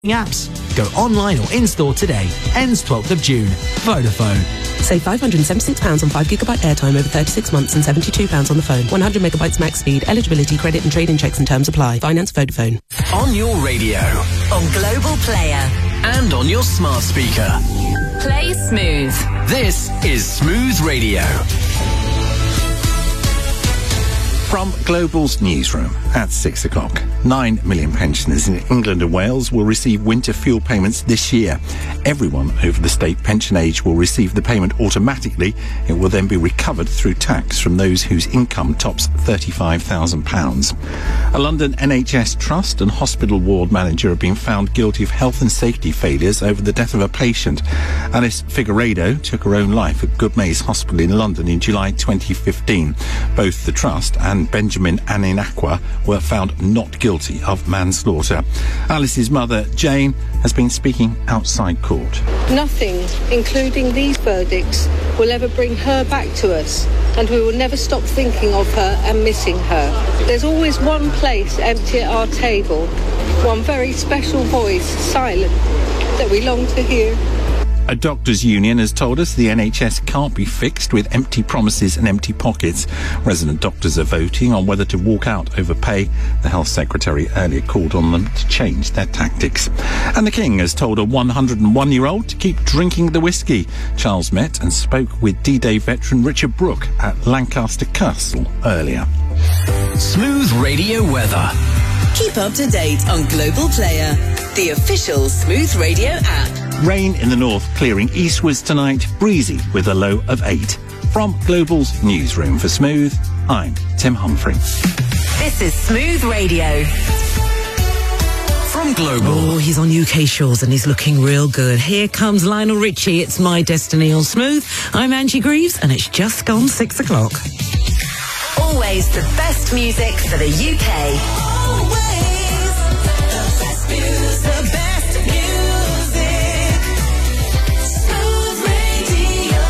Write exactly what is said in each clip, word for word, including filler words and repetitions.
apps. Go online or in-store today. Ends twelfth of June. Vodafone. Save five hundred seventy-six pounds on five gigabyte airtime over thirty-six months and seventy-two pounds on the phone. one hundred megabytes max speed. Eligibility, credit and trade-in checks and terms apply. Finance Vodafone. On your radio. On Global Player. And on your smart speaker. Play Smooth. This is Smooth Radio. From Global's newsroom at six o'clock, nine million pensioners in England and Wales will receive winter fuel payments this year. Everyone over the state pension age will receive the payment automatically. It will then be recovered through tax from those whose income tops thirty-five thousand pounds. A London N H S trust and hospital ward manager have been found guilty of health and safety failures over the death of a patient. Alice Figueiredo took her own life at Goodmayes Hospital in London in July twenty fifteen. Both the trust and Benjamin Aninakwa were found not guilty of manslaughter. Alice's mother, Jane, has been speaking outside court. Nothing, including these verdicts, will ever bring her back to us, and we will never stop thinking of her and missing her. There's always one place empty at our table, one very special voice, silent, that we long to hear. A doctors' union has told us the N H S can't be fixed with empty promises and empty pockets. Resident doctors are voting on whether to walk out over pay. The Health Secretary earlier called on them to change their tactics. And the King has told a one hundred and one-year-old to keep drinking the whiskey. Charles met and spoke with D-Day veteran Richard Brooke at Lancaster Castle earlier. Smooth Radio weather. Keep up to date on Global Player, the official Smooth Radio app. Rain in the north, clearing eastwards tonight, breezy with a low of eight. From Global's newsroom for Smooth, I'm Tim Humphrey. This is Smooth Radio. From Global. Oh, he's on U K shores and he's looking real good. Here comes Lionel Richie. It's My Destiny on Smooth. I'm Angie Greaves and it's just gone six o'clock. Always the best music for the U K. Always the best music. The best music. Smooth Radio.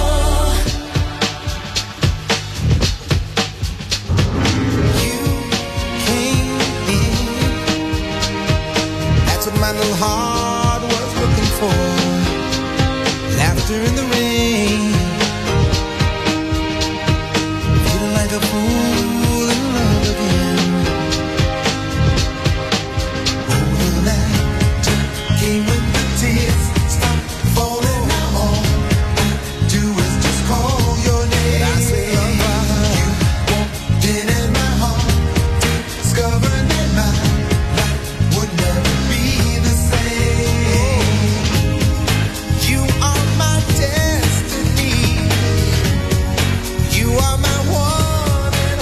You came in. That's what my little heart was looking for. Laughter in the rain. Feeling like a fool in love again. Oh, the laughter came when the tears stopped falling. Now all I do is just call your name. And I say, you walked in and my heart discovered that my life would never be the same. You are my destiny. You are my one and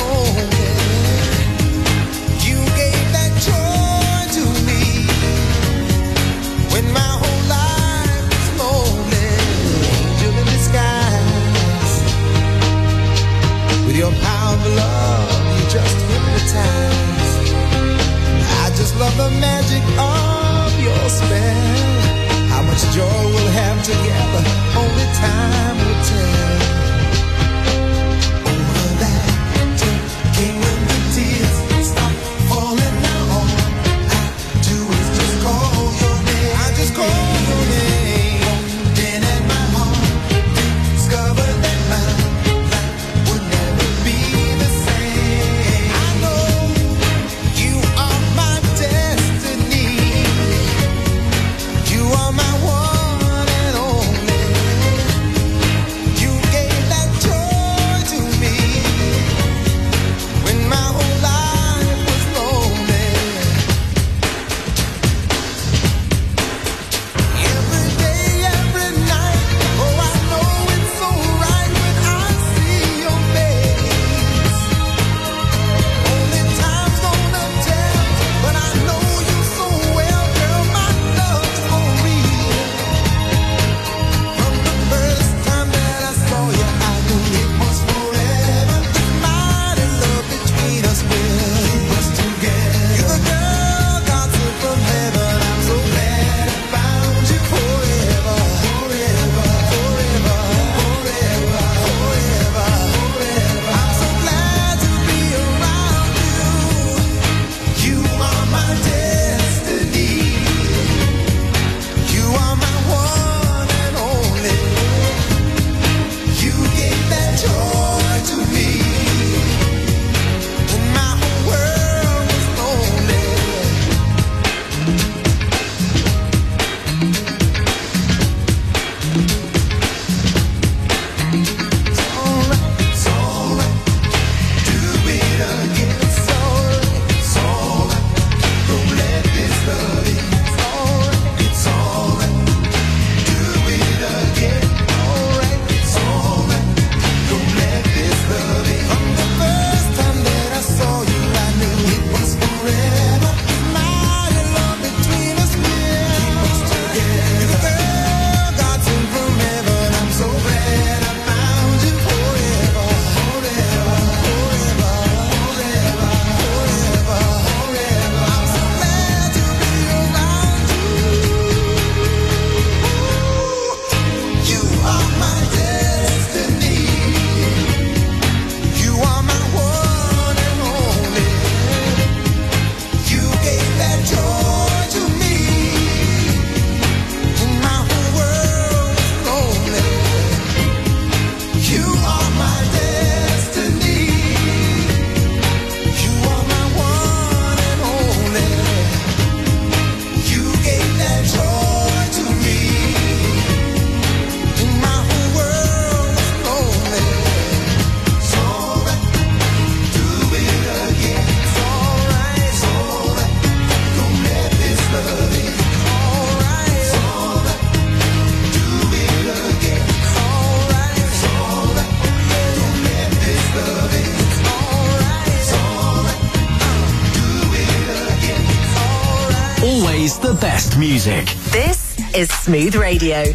music. This is Smooth Radio.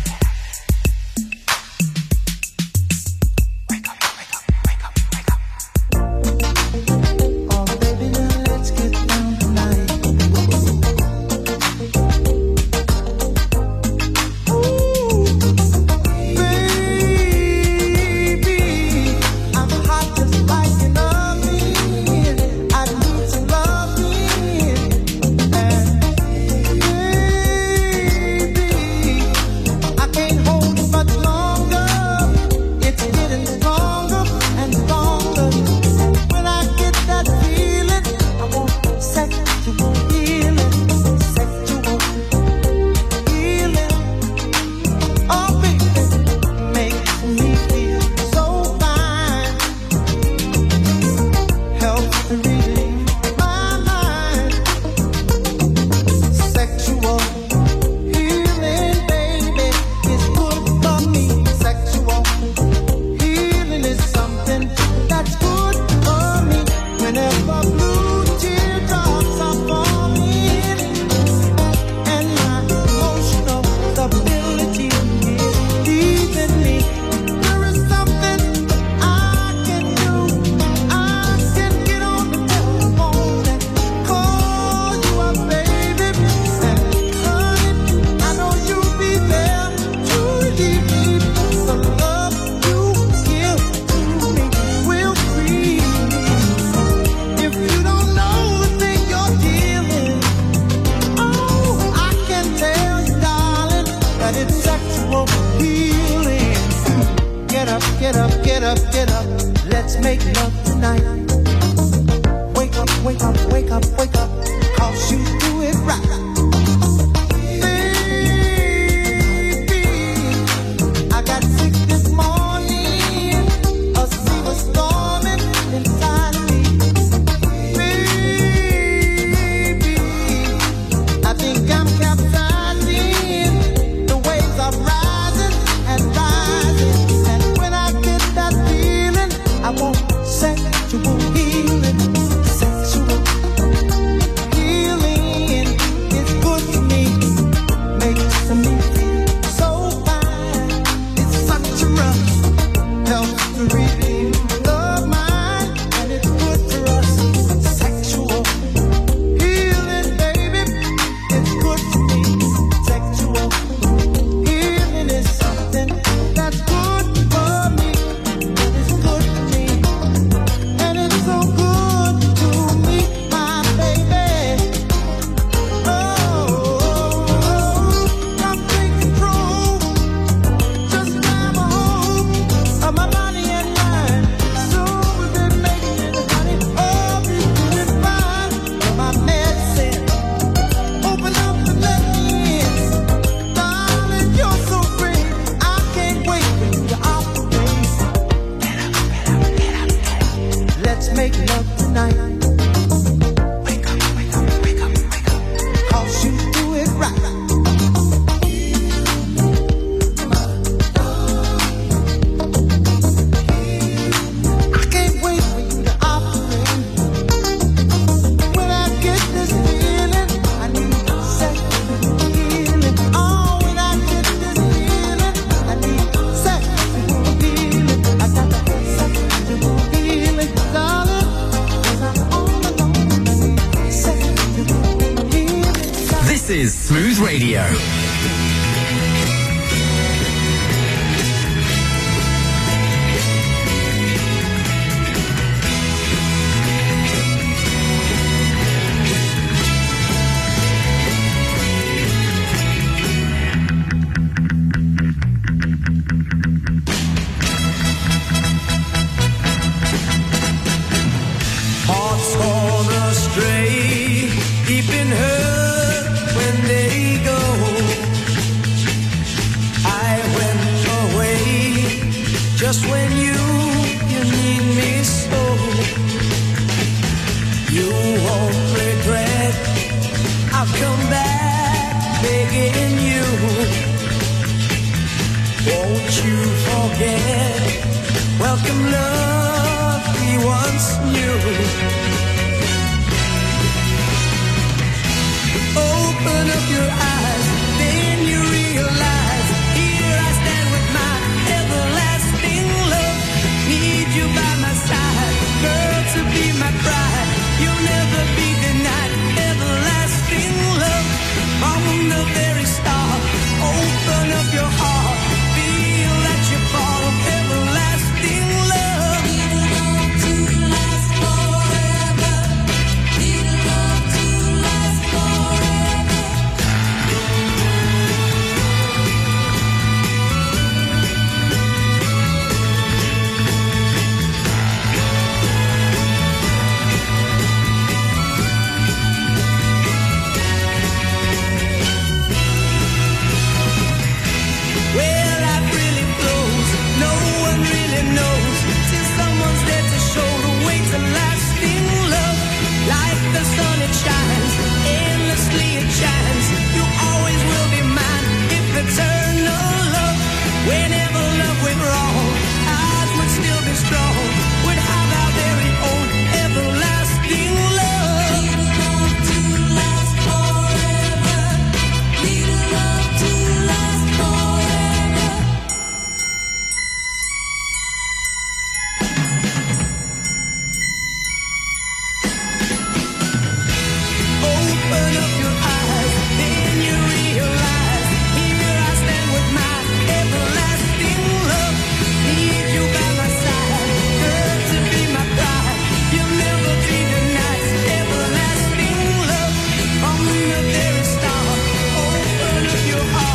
This is Smooth Radio. Hearts gone astray, deep in hurt when they go. I went away just when you, you need me so. You won't regret, I'll come back begging you. Won't you forget, welcome love we once knew. Open up your eyes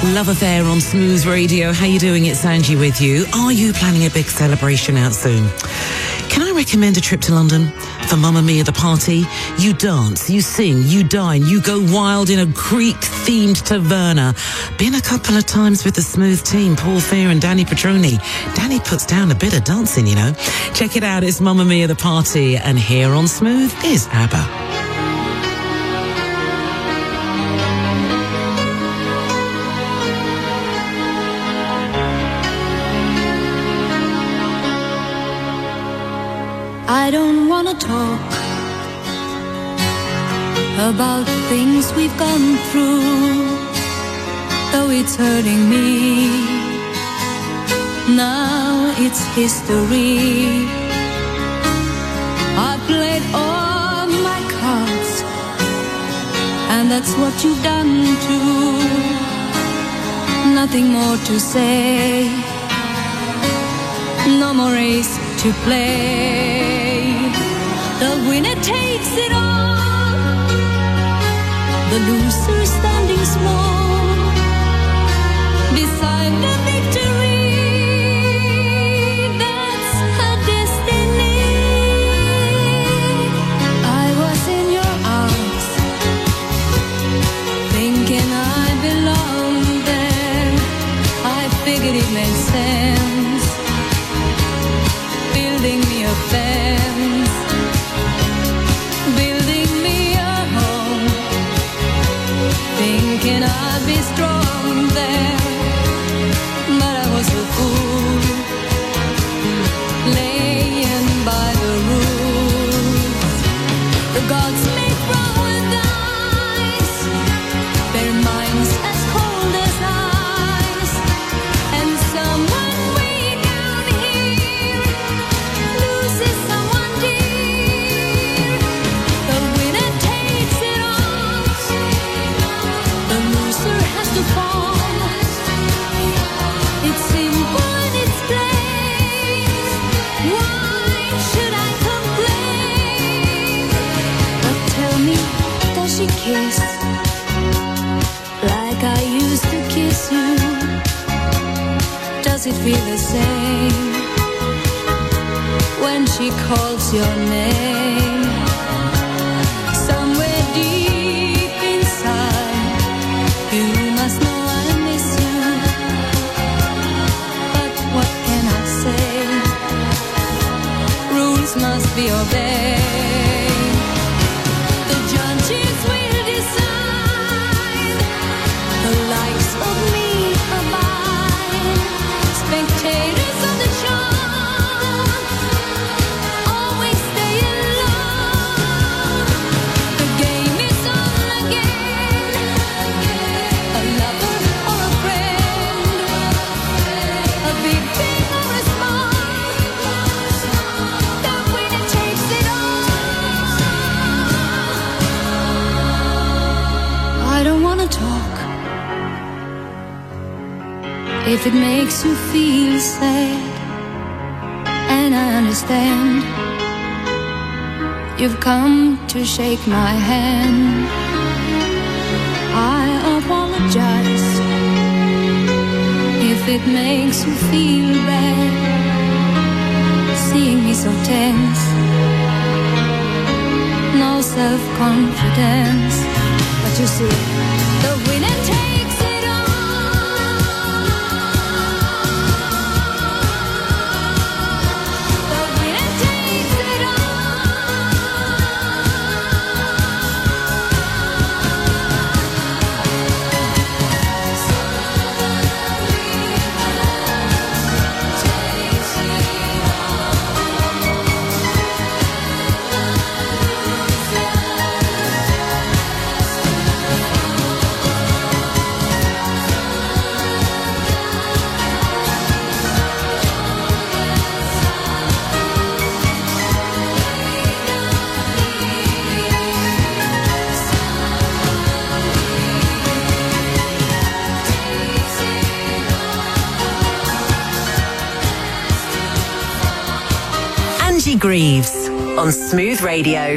Love Affair on Smooth Radio. How you doing? It's Angie with you. Are you planning a big celebration out soon? Can I recommend a trip to London for Mamma Mia the party? You dance, you sing, you dine, you go wild in a Greek-themed taverna. Been a couple of times with the Smooth team, Paul Fear and Danny Petroni. Danny puts down a bit of dancing, you know. Check it out, it's Mamma Mia the party. And here on Smooth is ABBA. I don't want to talk about things we've gone through, though it's hurting me. Now it's history. I played all my cards, and that's what you've done too. Nothing more to say, no more race to play. The winner takes it all, the loser standing small beside the victory. That's her destiny. I was in your arms, thinking I belonged there. I figured it made sense, building me a fence, building me a home, thinking I'd be strong there. But I was a fool, laying by the rules. The gods make wrong with eyes, their minds as cold as ice, and someone way down here loses someone dear. The winner takes it all, the loser has to fall. It's simple and it's plain. Why should I complain? But tell me, does she kiss like I used to kiss you? Does it feel the same when she calls your name? Somewhere deep inside, you must know I miss you. But what can I say? Rules must be obeyed. The judges will decide, the likes of me abide. Spectators of the show always stay alone. The game is on again. A lover or a friend, a big thing or a small, the winner takes it all. I don't want to talk if it makes you feel sad, and I understand. You've come to shake my hand. I apologize if it makes you feel bad, seeing me so tense, no self-confidence. But you see, the winner takes it all. The winner takes it Angie Greaves on Smooth Radio.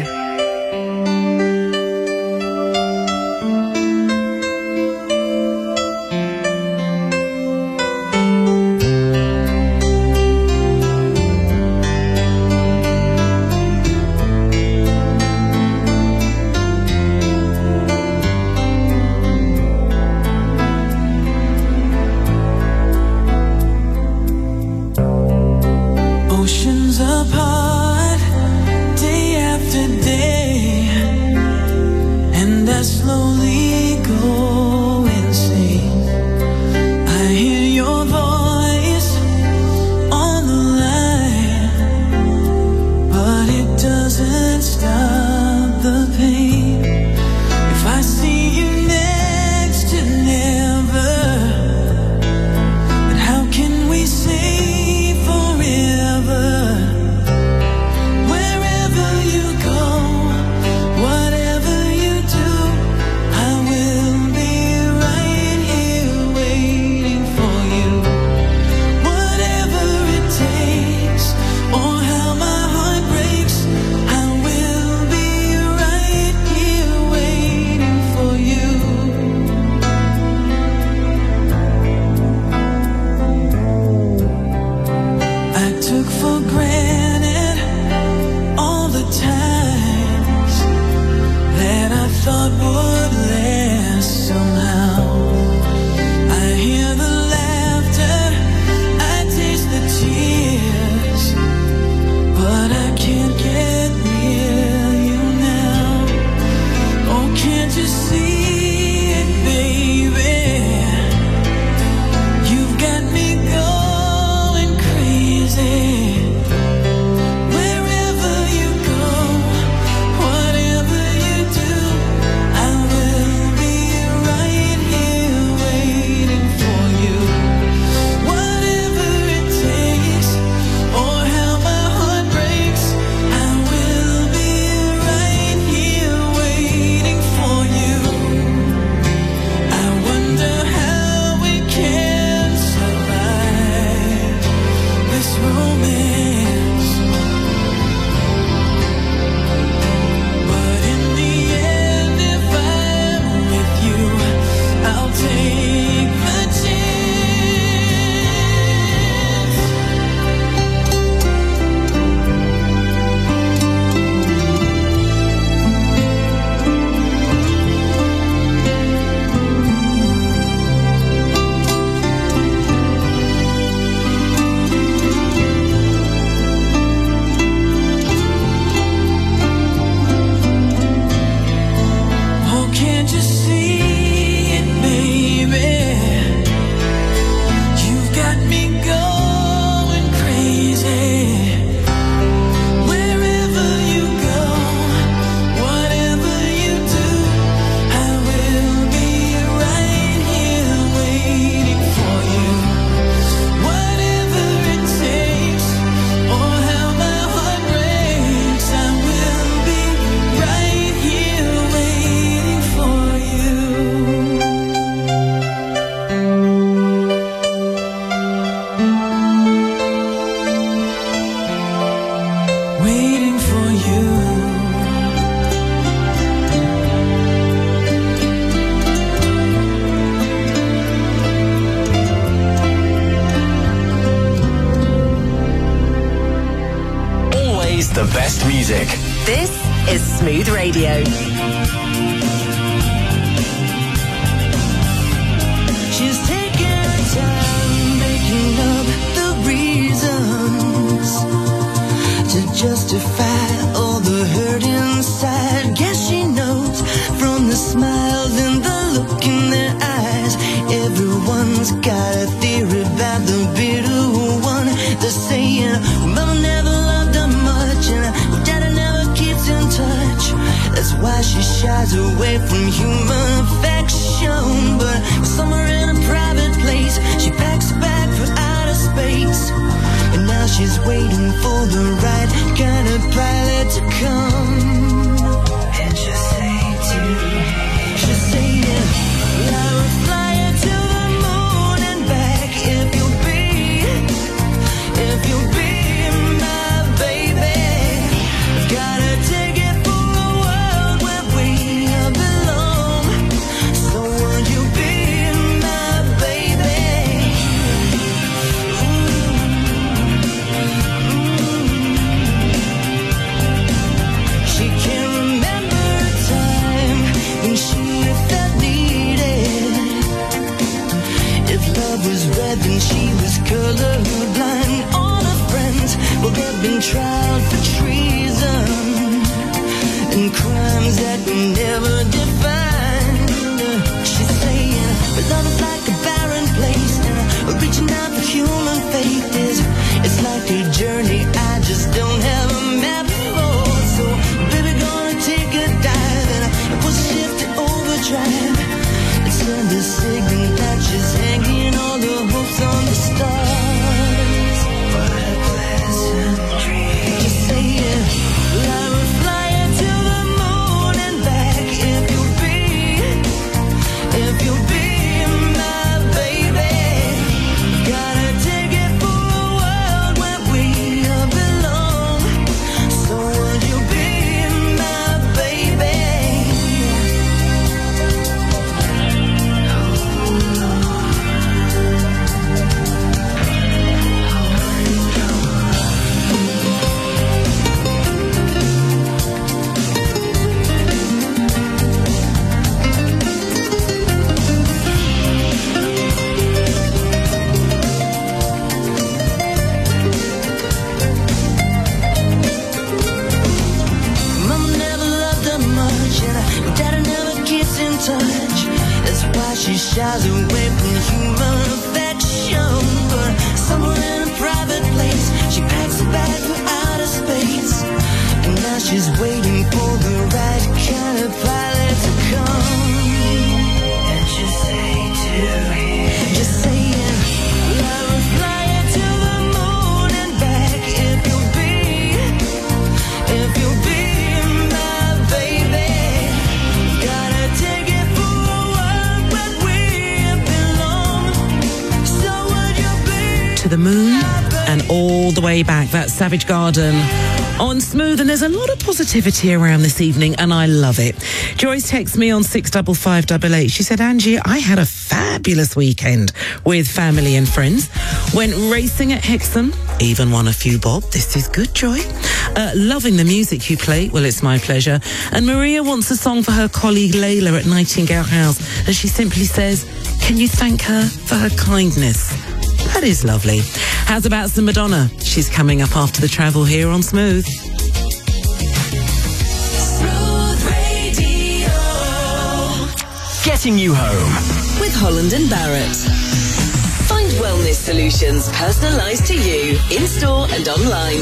best music. This is Smooth Radio. She's taking her time making up the reasons to justify all the hurt inside. Guess she knows from the smiles and the look in their eyes. Everyone's got a theory about the bitter one. They're saying, Mama never loved her much and Daddy never keeps in touch. That's why she shies away from human affection. But somewhere in a private place, she packs a bag for outer space. And now she's waiting for the right kind of pilot to come. And she'll say to she'll say, yeah, I will fly her to the moon and back if you'll be, if you'll be my baby. Gotta take it for a world where we belong. So would you be my baby? She can't remember a time when she felt needed. If love was red, then she was colorblind. All her friends, well, they've been tried for treason and crimes that we never defined. She's saying, but love is like a barren place, and reaching out for human faith is, it's like a journey I just don't have a map for. So, baby, gonna take a dive and push shift to overdrive. And send a signal that she's hanging all the hopes on the stars. What a pleasant dream. Just say it. I will fly her to the moon and back if you'll be, if you'll be my baby. Gotta take it for a world where we belong. So would you be my baby? Mama never loved her much, and Daddy never keeps in touch. That's why she shies away from human affection. But somewhere in a private place, she packs a bag for outer space. And now she's waiting for the right kind of pilot to come. And she'll say to him, just saying, I will fly her to the moon and back if you'll be, if you'll be my baby. Gotta take it for a world where we belong. So would you be To the moon and all the way back. That's Savage Garden on Smooth, and there's a lot of positivity around this evening, and I love it. Joyce texts me on six five five eight eight. She said, Angie, I had a fabulous weekend with family and friends. Went racing at Hexham, even won a few bob. This is good, Joy. Uh, loving the music you play. Well, it's my pleasure. And Maria wants a song for her colleague Layla at Nightingale House, and she simply says, can you thank her for her kindness? That is lovely. How's about some Madonna? She's coming up after the travel here on Smooth. Smooth Radio. Getting you home. With Holland and Barrett. Find wellness solutions personalised to you in store and online.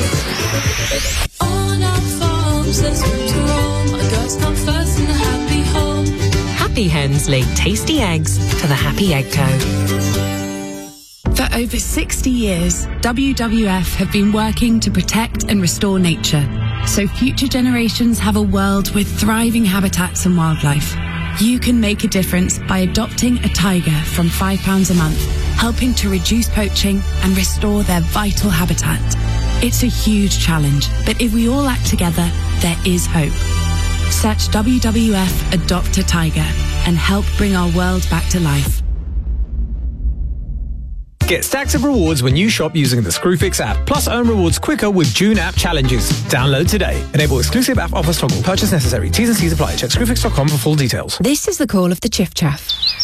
On our farms, there's room to roam. A girl's come first in a happy home. Happy hens lay tasty eggs to the Happy Egg Co. For over sixty years, W W F have been working to protect and restore nature, so future generations have a world with thriving habitats and wildlife. You can make a difference by adopting a tiger from five pounds a month, helping to reduce poaching and restore their vital habitat. It's a huge challenge, but if we all act together, there is hope. Search W W F Adopt a Tiger and help bring our world back to life. Get stacks of rewards when you shop using the Screwfix app. Plus, earn rewards quicker with June app challenges. Download today. Enable exclusive app offers toggle. Purchase necessary. T's and C's apply. Check screwfix dot com for full details. This is the call of the chiff chaff.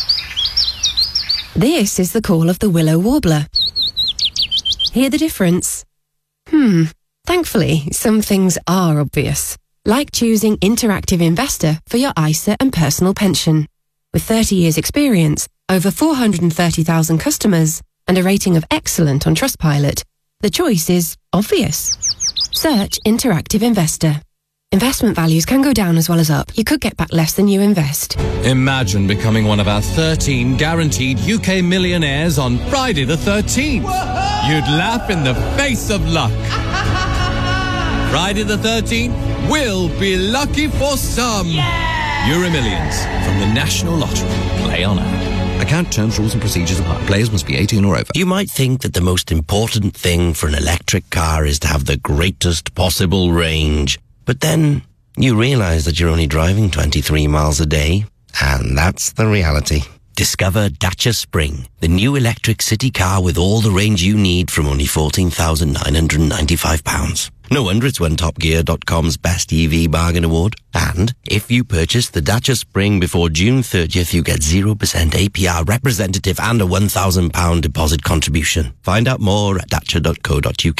This is the call of the willow warbler. Hear the difference? Hmm. Thankfully, some things are obvious. Like choosing Interactive Investor for your I S A and personal pension. With thirty years experience, over four hundred thirty thousand customers, and a rating of excellent on Trustpilot, the choice is obvious. Search Interactive Investor. Investment values can go down as well as up. You could get back less than you invest. Imagine becoming one of our thirteen guaranteed U K millionaires on Friday the thirteenth. You'd laugh in the face of luck. Friday the thirteenth will be lucky for some. Yeah! Euro Millions from the National Lottery. Play on app. Account terms, rules and procedures apply. Players must be eighteen or over. You might think that the most important thing for an electric car is to have the greatest possible range. But then you realize that you're only driving twenty-three miles a day. And that's the reality. Discover Dacia Spring, the new electric city car with all the range you need from only fourteen thousand nine hundred ninety-five pounds. No wonder it's won Top Gear dot com's Best E V Bargain Award. And if you purchase the Dacia Spring before June thirtieth, you get zero percent A P R representative and a one thousand pounds deposit contribution. Find out more at dacia dot co dot uk.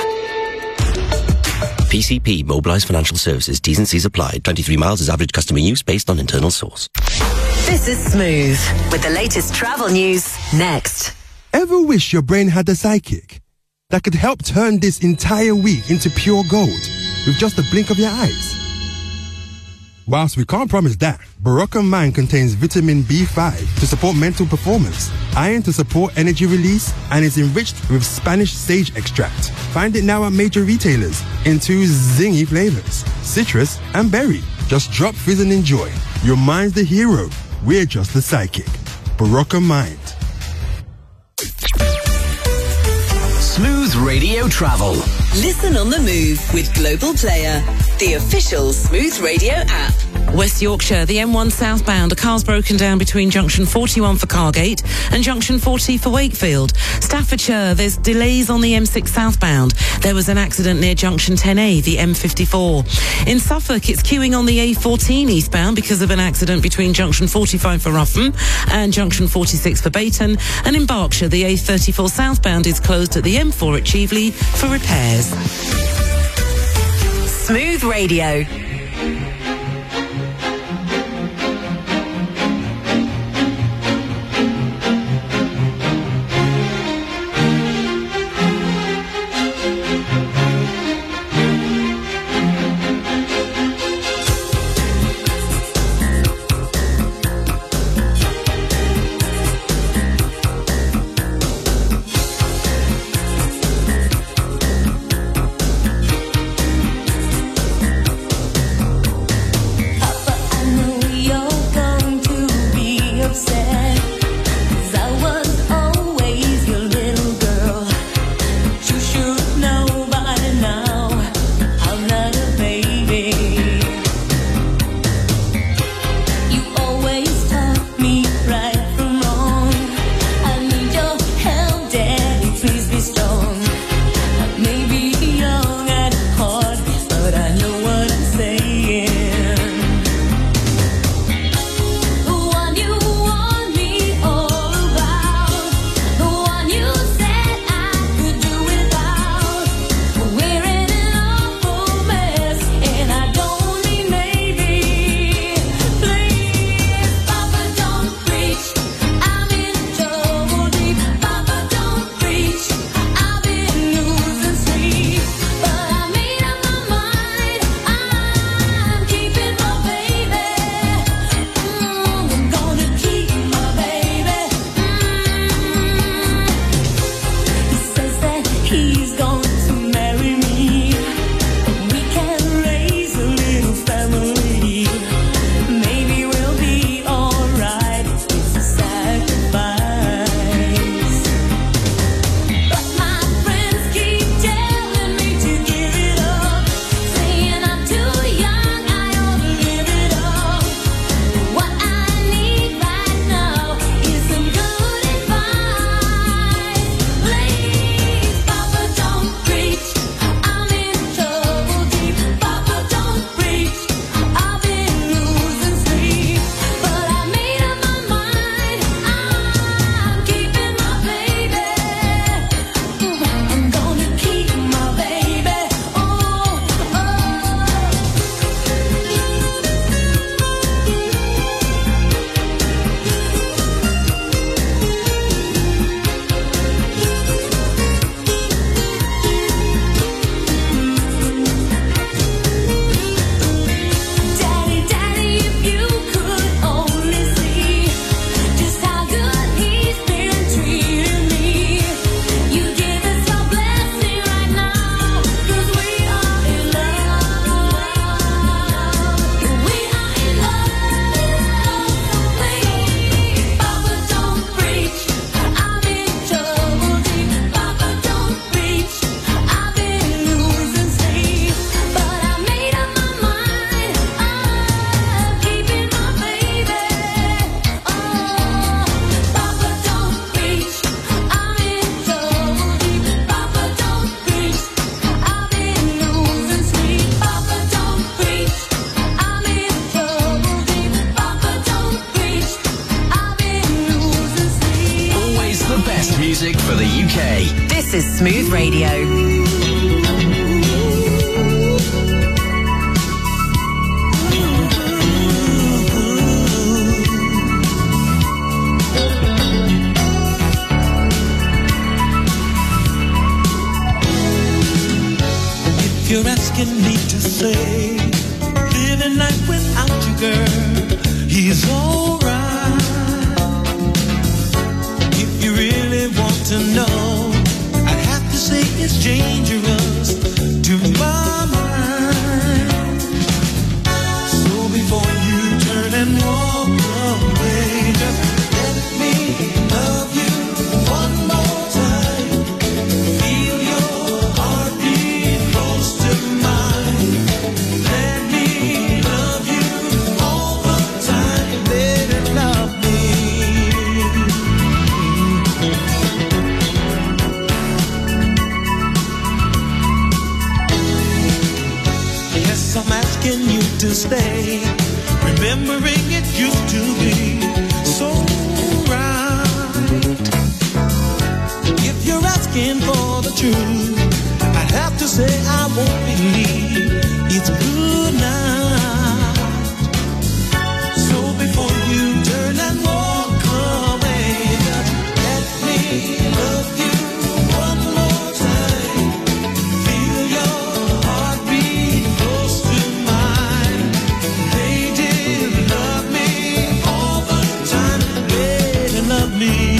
P C P, Mobilised Financial Services, T's and C's applied. twenty-three miles is average customer use based on internal source. This is Smooth with the latest travel news next. Ever wish your brain had a sidekick that could help turn this entire week into pure gold with just a blink of your eyes? Whilst we can't promise that, Barocca Mind contains vitamin B five to support mental performance, iron to support energy release, and is enriched with Spanish sage extract. Find it now at major retailers in two zingy flavors, citrus and berry. Just drop fizz and enjoy. Your mind's the hero. We're just the sidekick. Barocca Mind. Smooth Radio Travel. Listen on the move with Global Player, the official Smooth Radio app. West Yorkshire, the M one southbound. A car's broken down between junction forty-one for Cargate and junction forty for Wakefield. Staffordshire, there's delays on the M six southbound. There was an accident near junction ten A, the M fifty-four. In Suffolk, it's queuing on the A fourteen eastbound because of an accident between junction forty-five for Ruffham and junction forty-six for Bayton. And in Berkshire, the A thirty-four southbound is closed at the M four at Cheveley for repairs. Smooth Radio. best music for the U K. This is Smooth Radio. You're asking me to say, living life without you, girl, he's alright. If you really want to know, I'd have to say it's dangerous to my mind. So before you turn and walk away, just let me love you one more time. Feel your heartbeat close to mine. Let me love you all the time. Let it love me. Yes, I'm asking you to stay. Remembering it used to be so right. If you're asking for the truth, I have to say I won't believe it's good night. So before you turn and walk away, just let me love you one more time. Feel your heartbeat close to mine. Lady, love me all the time. Lady, love me.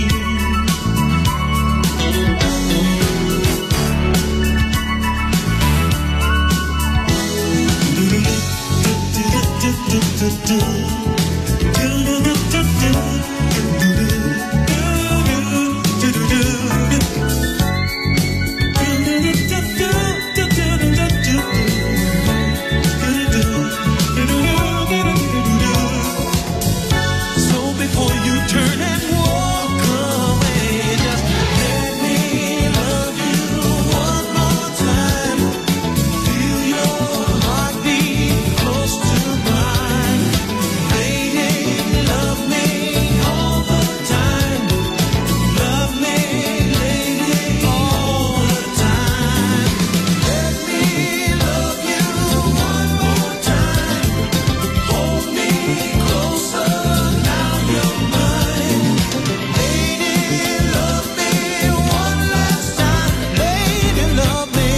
So before you turn and walk away, just let me love you one more time. Feel your heartbeat close to mine. Lady, love me all the time. Love me, lady, all the time. Let me love you one more time. Hold me closer, now you're mine. Lady, love me one last time. Lady, love me.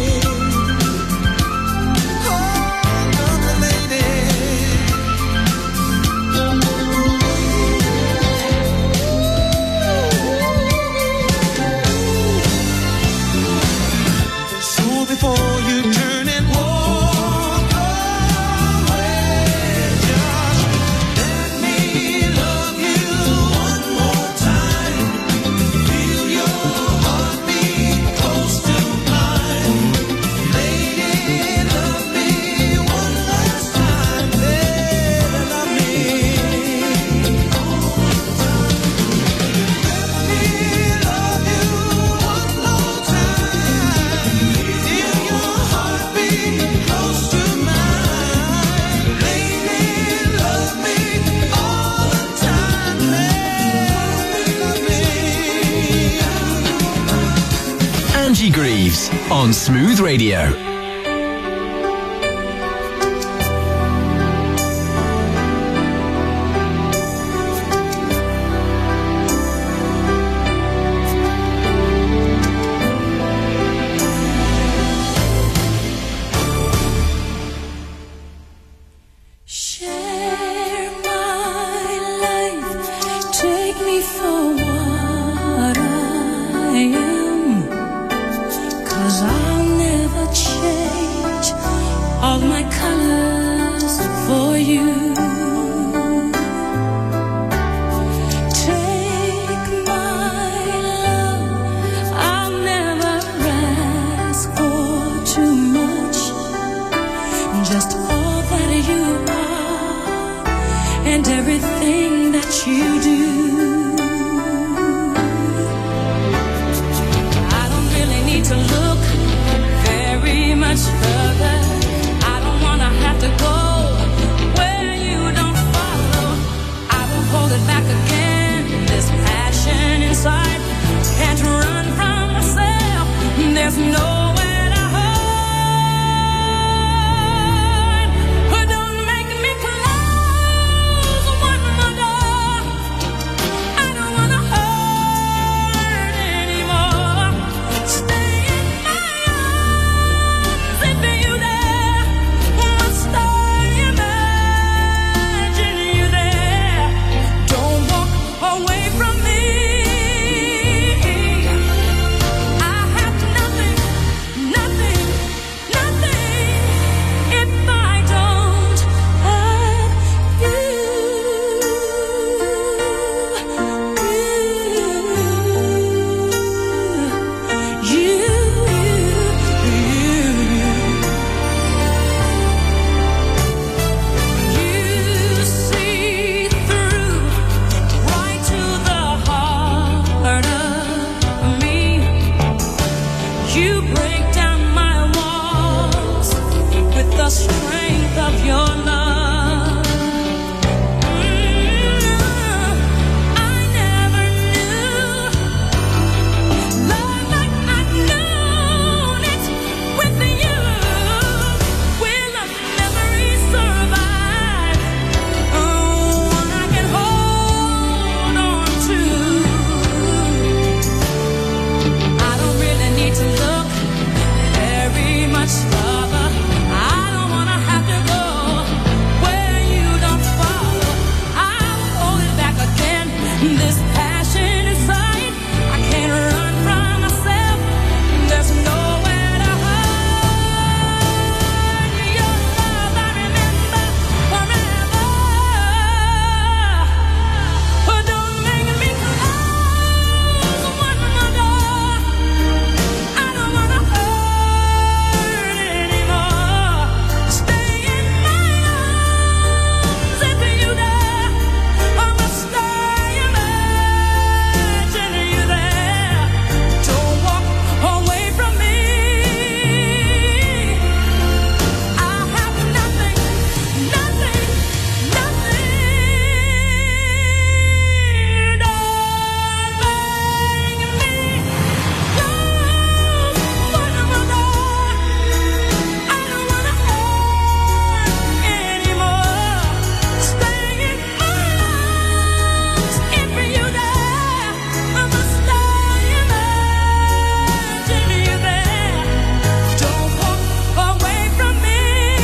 Oh, love me, lady. So before you turn and walk away, just let me love you one more time. Feel your heartbeat close to mine. Lady, love me one last time. Lady, love me. Let me love you one more time. Feel your heartbeat close to mine. Lady, love me all the time. Lady, love me. Angie Greaves on Smooth Radio. Share my life, take me for what I am, 'cause I'll never change all my colors for you. Take my love, I'll never ask for too much, just all that you are and everything that you do. I don't really need to look very much further. I don't want nowhere to hide. Oh, don't make me close one more door. I don't wanna hurt anymore. Stay in my arms and be you there. Must I imagine you there? Don't walk away from me. I have nothing, nothing, nothing if I don't have you. You, you see through right to the heart of me. You break down my walls with the strength of your love. Mm, I never knew love like I've known it with you. Will the memories survive? Oh, one I can hold on to. I don't really need to look very much further. I don't wanna have to go where you don't follow. I'll hold it back again. This passion inside, I can't run from myself. There's nowhere to hide. Your love I remember forever. But don't make me close one more door. I don't wanna hurt anymore. Stay in my arms and be you there. Or must I imagine you there? Don't walk away from me. I have nothing, nothing, nothing. Don't make me close one more door. I don't wanna hurt anymore. Stay in my arms if you there. Or must I imagine you there? Don't walk away from me.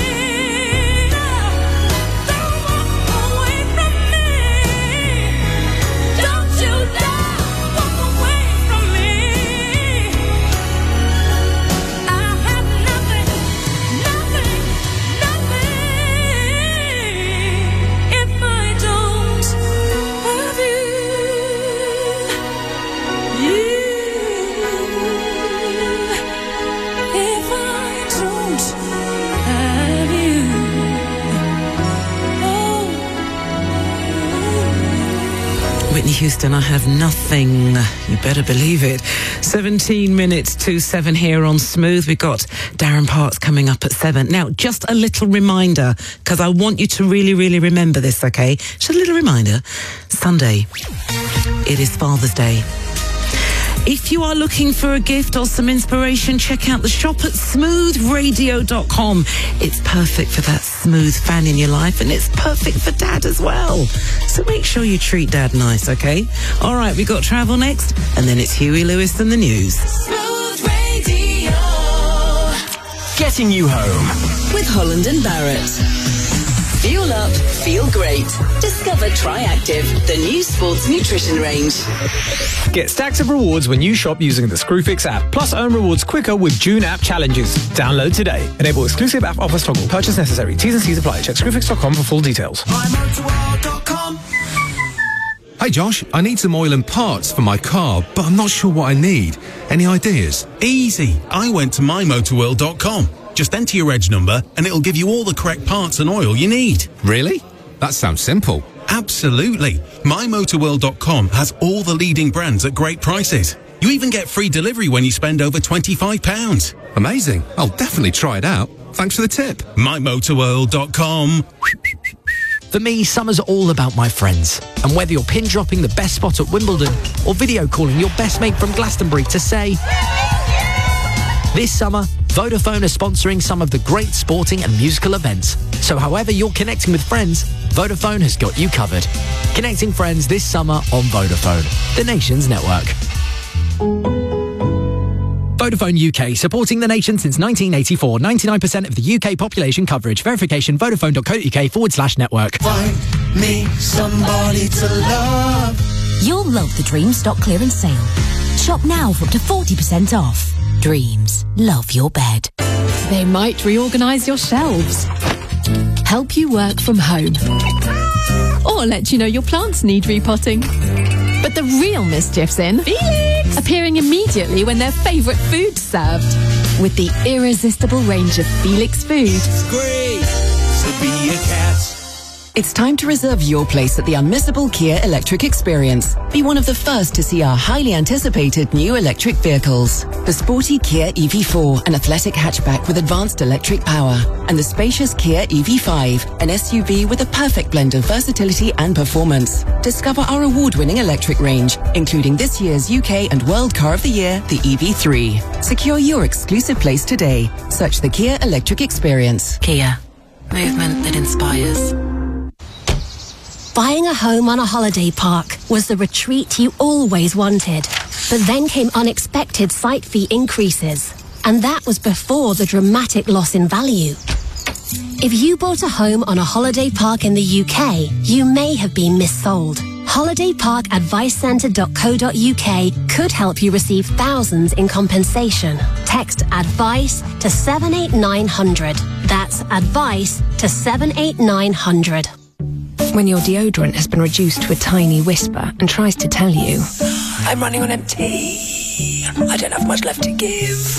Don't walk away from me. Don't you dare walk away from me. I have nothing, nothing, nothing if I don't have you. You, if I don't have you. Whitney Houston, I have nothing. You better believe it. seventeen minutes to seven here on Smooth. We've got Darren Parks coming up at seven. Now, just a little reminder, because I want you to really, really remember this, okay? Just a little reminder. Sunday, it is Father's Day. If you are looking for a gift or some inspiration, check out the shop at smooth radio dot com. It's perfect for that smooth fan in your life, and it's perfect for Dad as well. So make sure you treat Dad nice, okay? All right, we got travel next, and then it's Huey Lewis and the news. Smooth Radio. Getting you home. With Holland and Barrett. Fuel up, feel great. Discover Triactive, the new sports nutrition range. Get stacks of rewards when you shop using the Screwfix app. Plus, earn rewards quicker with June app challenges. Download today. Enable exclusive app offers toggle. Purchase necessary. T's and C's apply. Check screwfix dot com for full details. my motorworld dot com. Hey Josh, I need some oil and parts for my car, but I'm not sure what I need. Any ideas? Easy. I went to my motorworld dot com. Just enter your reg number and it'll give you all the correct parts and oil you need. Really? That sounds simple. Absolutely. my motorworld dot com has all the leading brands at great prices. You even get free delivery when you spend over twenty-five pounds. Amazing. I'll definitely try it out. Thanks for the tip. my motorworld dot com. For me, summer's all about my friends. And whether you're pin dropping the best spot at Wimbledon or video calling your best mate from Glastonbury to say, This summer, Vodafone are sponsoring some of the great sporting and musical events. So however you're connecting with friends, Vodafone has got you covered. Connecting friends this summer on Vodafone, the nation's network. Vodafone U K, supporting the nation since nineteen eighty-four. ninety-nine percent of the U K population coverage. Verification, vodafone.co.uk forward slash network. Find me somebody to love. You'll love the Dreams stock clearance sale. Shop now for up to forty percent off. Dreams. Love your bed. They might reorganise your shelves, help you work from home, or let you know your plants need repotting. But the real mischief's in Felix, appearing immediately when their favourite food's served. With the irresistible range of Felix food. Great to be a cat. It's time to reserve your place at the unmissable Kia Electric Experience. Be one of the first to see our highly anticipated new electric vehicles. The sporty Kia E V four, an athletic hatchback with advanced electric power. And the spacious Kia E V five, an S U V with a perfect blend of versatility and performance. Discover our award-winning electric range, including this year's U K and World Car of the Year, the E V three. Secure your exclusive place today. Search the Kia Electric Experience. Kia. Movement that inspires. Buying a home on a holiday park was the retreat you always wanted. But then came unexpected site fee increases. And that was before the dramatic loss in value. If you bought a home on a holiday park in the U K, you may have been missold. holiday park advice centre dot co dot U K could help you receive thousands in compensation. Text ADVICE to seven eight nine hundred. That's ADVICE to seven eight nine hundred. When your deodorant has been reduced to a tiny whisper and tries to tell you, I'm running on empty. I don't have much left to give.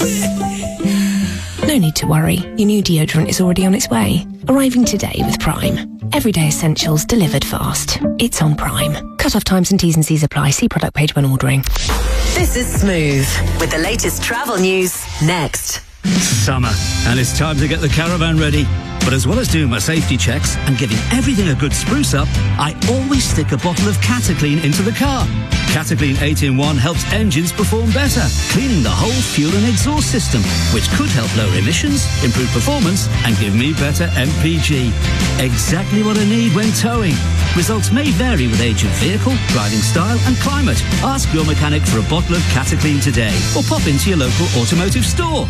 no need to worry. Your new deodorant is already on its way. Arriving today with Prime. Everyday essentials delivered fast. It's on Prime. Cut-off times and T's and C's apply. See product page when ordering. This is Smooth with the latest travel news next. Summer, and it's time to get the caravan ready. But as well as doing my safety checks and giving everything a good spruce up, I always stick a bottle of Cataclean into the car. Cataclean eight in one helps engines perform better, cleaning the whole fuel and exhaust system, which could help lower emissions, improve performance, and give me better M P G. Exactly what I need when towing. Results may vary with age of vehicle, driving style, and climate. Ask your mechanic for a bottle of Cataclean today, or pop into your local automotive store.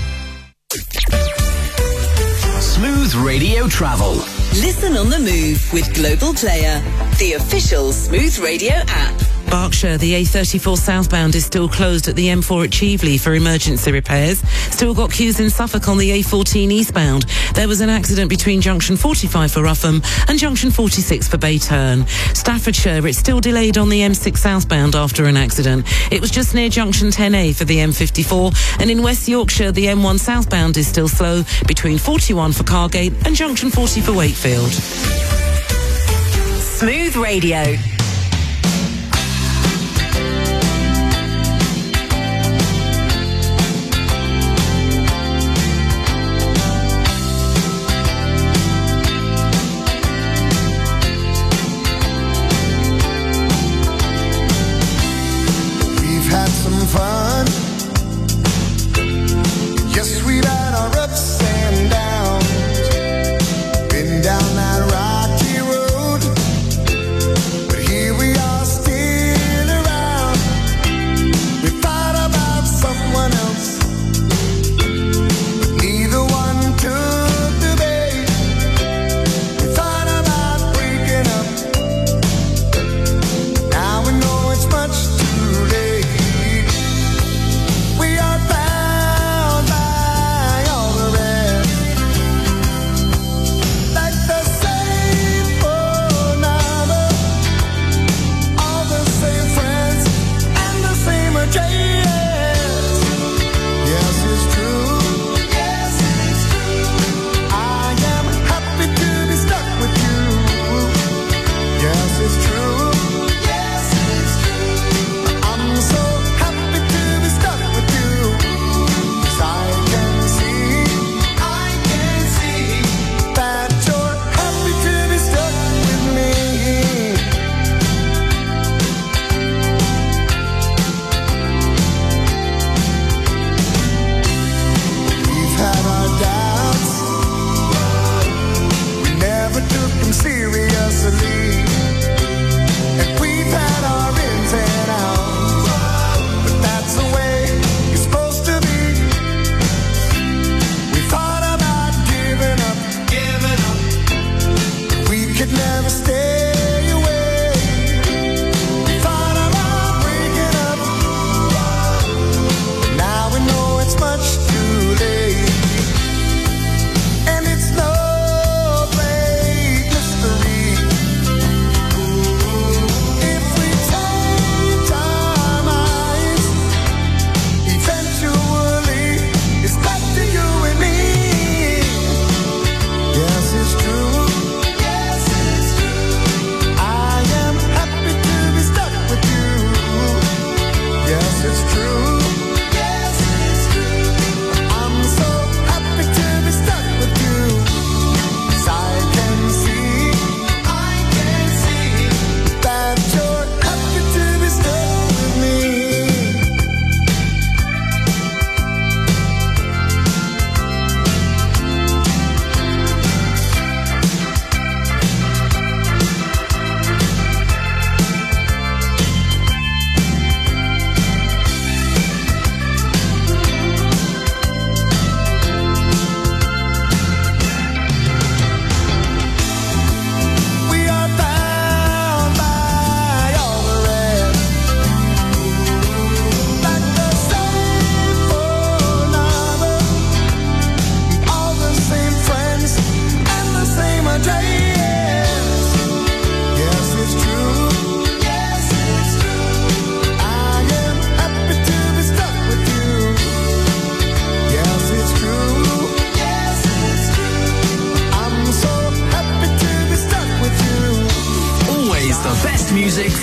Smooth Radio Travel. Listen on the move with Global Player, the official Smooth Radio app. Berkshire, the A thirty-four southbound is still closed at the M four at Cheveley for emergency repairs. Still got queues in Suffolk on the A fourteen eastbound. There was an accident between junction forty-five for Rougham and junction forty-six for Bayturn. Staffordshire, it's still delayed on the M six southbound after an accident. It was just near junction ten A for the M fifty-four. And in West Yorkshire, the M one southbound is still slow between forty-one for Cargate and junction forty for Wakefield. Smooth Radio. Fun. Yes, we've had our ups and downs, been down that rocky road, but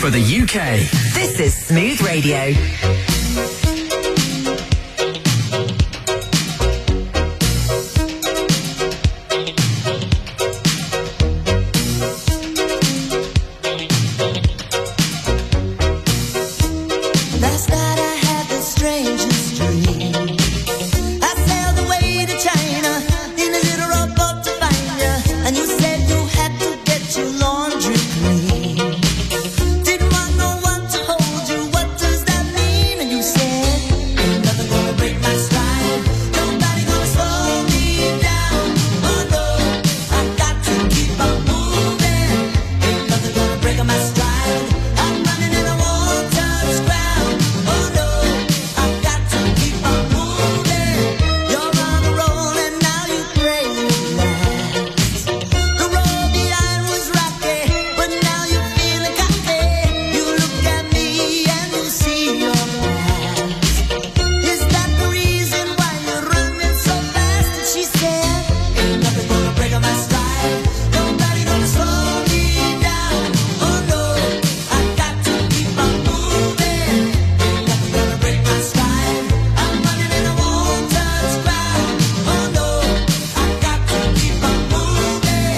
for the U K. This is Smooth Radio. Last night I had the strangest dream. I sailed away to China in a little rowboat to find you, and you said you had to get your laundry clean. Didn't want no one to hold you. What does that mean? And you said, ain't nothing gonna break my stride. Nobody gonna slow me down. Oh no, I got to keep on moving. Ain't nothing gonna break my stride. I'm running and I won't touch ground. Oh no, I got to keep on moving. You're on a roll and now you pray you last. The road behind was rocky, but now you're feeling cocky. You look at me and you see your past. Is that the reason why you're running so fast? And she said, ain't nothing gonna break my stride. Nobody gonna slow me down. Oh no, I got to keep on moving. Ain't nothing gonna break my stride. I'm running and I won't touch ground. Oh no, I got to keep on moving.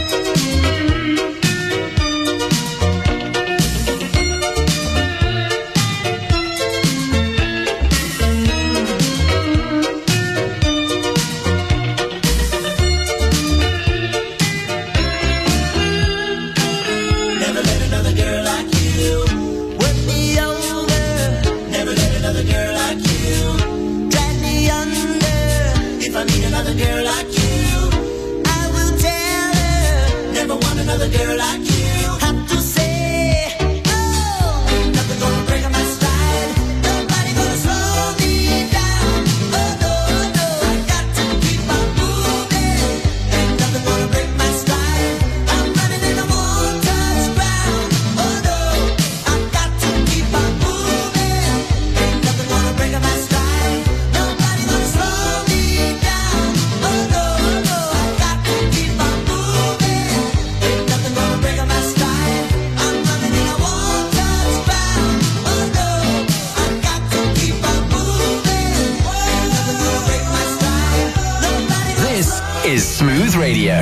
Never let another girl like you work me over. Never let another girl like you drag me under. If I meet another girl like you, I will tell her. Never want another girl like you. Have to say, oh, ain't nothing gonna break my stride. Nobody gonna slow me down. Oh no, no, I got to keep on moving. Ain't nothing gonna break my stride. I'm running and I won't touch ground. Oh no, I got to keep on moving. Ain't nothing gonna break my stride. Nobody gonna slow me down. Oh no, no, I got to keep on moving. Ain't nothing gonna break my stride. I'm running and I won't touch ground. Oh no, I got to keep on moving. Ain't nothing gonna break my stride. Nobody gonna This is Smooth Radio.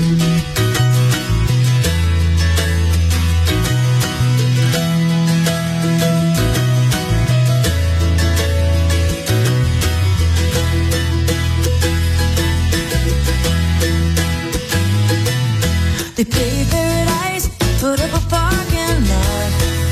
They pay paradise, put up a parking lot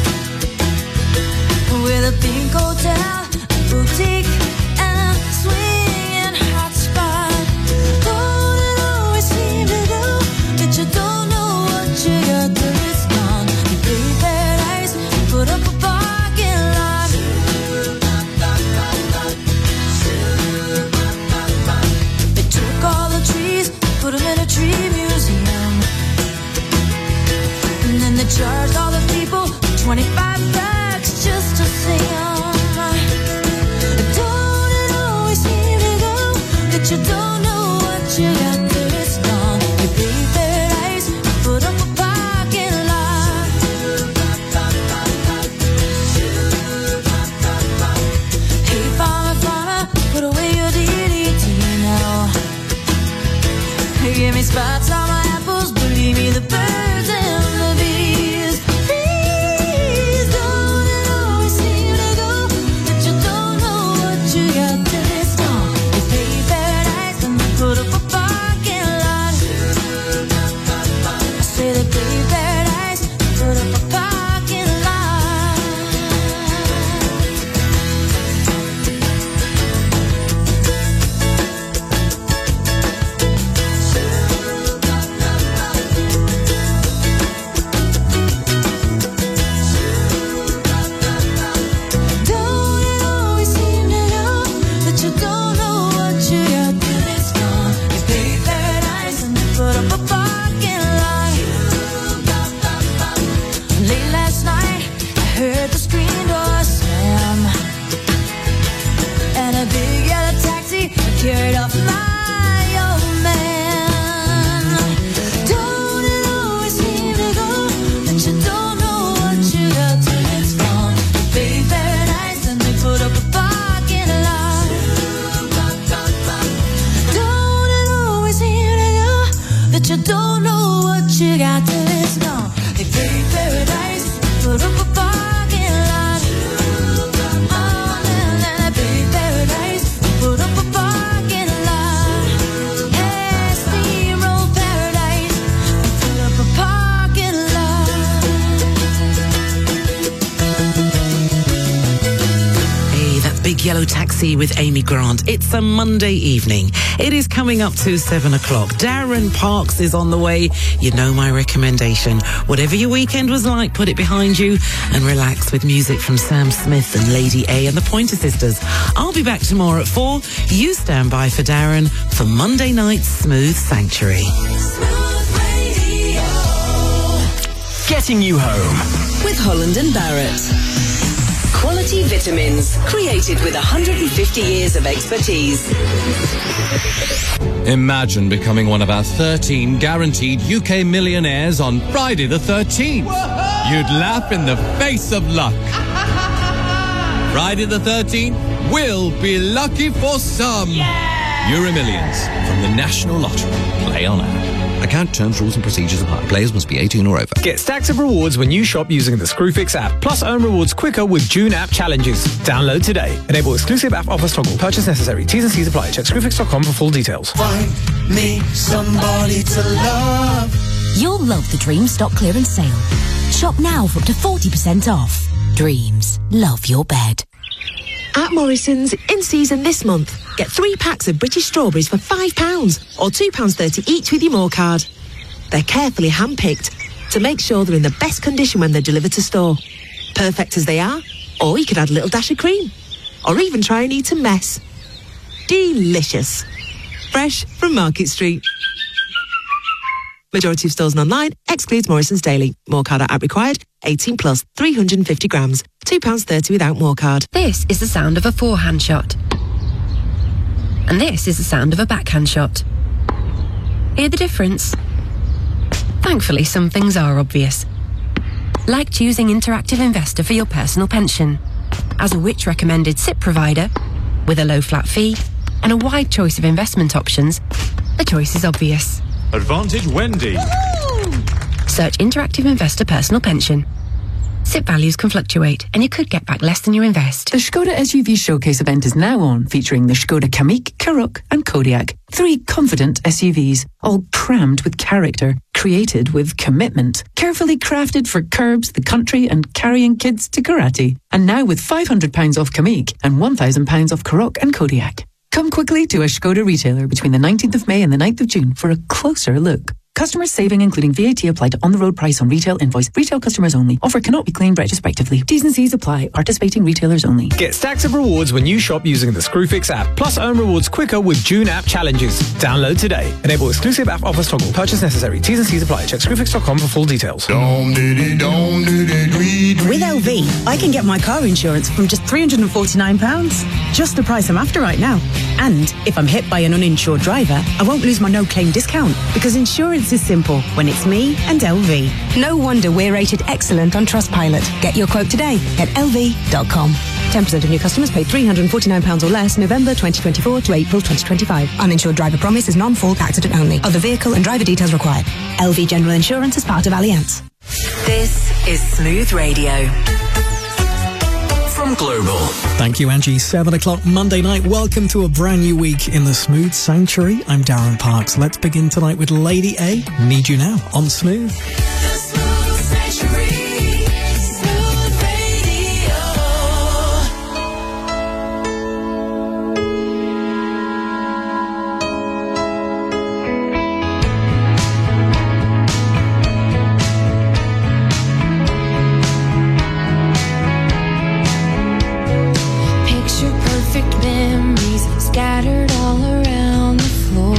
with a pink hotel, a boutique, and a swinging hot spot. Don't it always seem to go that you don't know what you got till it's gone? They pay paradise, put up a parking lot. They took all the trees, put them in a tree museum. And then they charged all the people twenty-five bucks just to see 'em. Big Yellow Taxi with Amy Grant. It's a Monday evening. It is coming up to seven o'clock. Darren Parks is on the way. You know my recommendation. Whatever your weekend was like, put it behind you and relax with music from Sam Smith and Lady A and the Pointer Sisters. I'll be back tomorrow at four. You stand by for Darren for Monday night's Smooth Sanctuary. Getting you home. With Holland and Barrett. Quality vitamins, created with one hundred fifty years of expertise. Imagine becoming one of our thirteen guaranteed U K millionaires on Friday the thirteenth. You'd laugh in the face of luck. Friday the thirteenth will be lucky for some. Yeah! Euro Millions from the National Lottery. Play on app. Account terms, rules and procedures apply. Players must be eighteen or over. Get stacks of rewards when you shop using the Screwfix app. Plus earn rewards quicker with June app challenges. Download today. Enable exclusive app offers toggle. Purchase necessary. T's and C's apply. Check screwfix dot com for full details. Find me somebody to love. You'll love the Dreams stock clearance sale. Shop now for up to forty percent off. Dreams. Love your bed. At Morrison's, in season this month, get three packs of British strawberries for five pounds or two pounds thirty each with your More card. They're carefully hand-picked to make sure they're in the best condition when they're delivered to store. Perfect as they are, or you could add a little dash of cream. Or even try and eat a mess. Delicious. Fresh from Market Street. Majority of stores and online excludes Morrison's Daily. More card at app required. eighteen plus, three hundred fifty grams. two pounds thirty without More card. This is the sound of a forehand shot. And this is the sound of a backhand shot. Hear the difference? Thankfully, some things are obvious. Like choosing Interactive Investor for your personal pension. As a Which recommended S I P provider, with a low flat fee and a wide choice of investment options, the choice is obvious. Advantage Wendy. Search Interactive Investor Personal Pension. S I P values can fluctuate, and you could get back less than you invest. The Skoda S U V Showcase event is now on, featuring the Skoda Kamiq, Karoq and Kodiaq. Three confident S U Vs, all crammed with character, created with commitment, carefully crafted for curbs, the country and carrying kids to karate. And now with five hundred pounds off Kamiq and one thousand pounds off Karoq and Kodiaq. Come quickly to a Skoda retailer between the nineteenth of May and the ninth of June for a closer look. Customers saving including V A T applied to on-the-road price on retail invoice. Retail customers only. Offer cannot be claimed retrospectively. T's and C's apply. Participating retailers only. Get stacks of rewards when you shop using the Screwfix app. Plus earn rewards quicker with June app challenges. Download today. Enable exclusive app offers toggle. Purchase necessary. T's and C's apply. Check screwfix dot com for full details. With L V, I can get my car insurance from just three hundred forty-nine pounds. Just the price I'm after right now. And if I'm hit by an uninsured driver, I won't lose my no-claim discount because insurance is simple when it's me and L V. No wonder we're rated excellent on Trustpilot. Get your quote today at L V dot com. ten percent of new customers pay three hundred forty-nine pounds or less November twenty twenty-four to April twenty twenty-five. Uninsured driver promise is non-fault accident only. Other vehicle and driver details required. L V General Insurance is part of Allianz. This is Smooth Radio. From Global. Thank you, Angie. seven o'clock Monday night. Welcome to a brand new week in the Smooth Sanctuary. I'm Darren Parks. Let's begin tonight with Lady A. Need You Now on Smooth. Scattered all around the floor,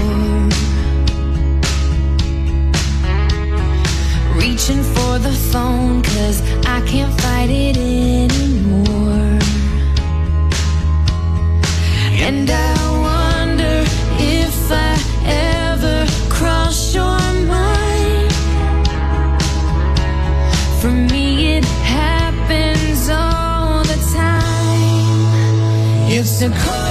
reaching for the phone 'cause I can't fight it anymore. And I wonder if I ever cross your mind. For me it happens all the time. It's a call.